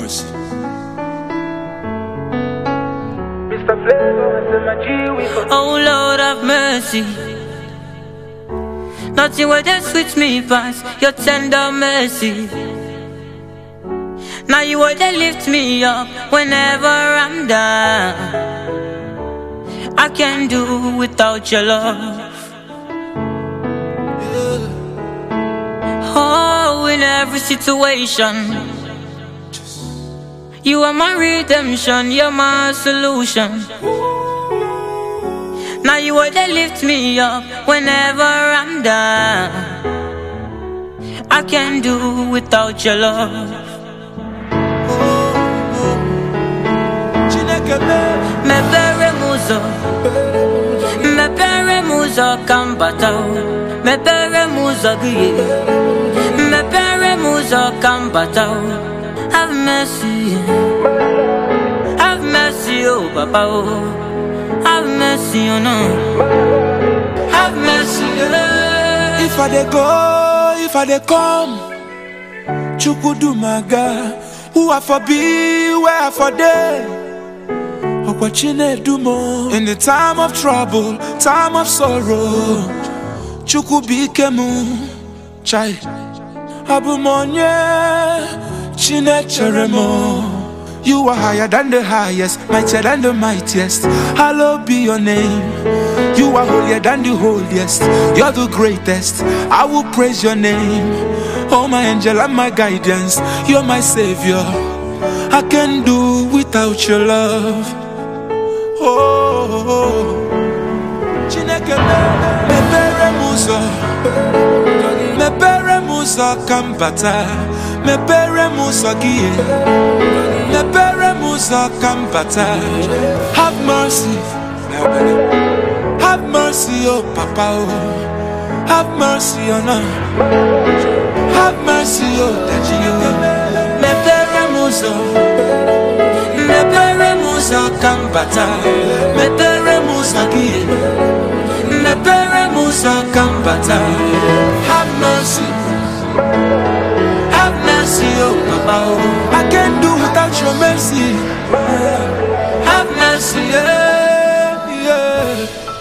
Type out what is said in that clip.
mercy. Oh Lord have mercy. Nothing will just switch me past your tender mercy. Now you will just lift me up whenever I'm down. I can't do without your love. Oh, in every situation, you are my redemption, you're my solution. Now you will just lift me up whenever I'm down. I can't do without your love. Me pere muso, me pere muso kambatao, me pere muso giye, me pere muso kambatao. Have mercy, oh Papa, oh. Have mercy, oh no. Have mercy, oh. If I dey go, if I dey come, Chukwudumaga, who I for be, where I for dey. In the time of trouble, time of sorrow, Chukwubikemu, chai, Abumonye, Chinecheremo. You are higher than the highest, mightier than the mightiest. Hallowed be your name. You are holier than the holiest. You're the greatest. I will praise your name. Oh my angel and my guidance. You're my savior. I can't do without your love. Oh, Chineke me pere muso, me pere muso kambata, me pere muso giye, me pere muso kambata. Have mercy, oh Papa, oh. Have mercy, oh no. Have mercy, oh Daddy, oh. Me pere muso, me pere muso kambata, me pere muso giye, me pere muso kambata. Have mercy, oh Papa, oh. I can't do without your mercy. Have mercy, Yeah.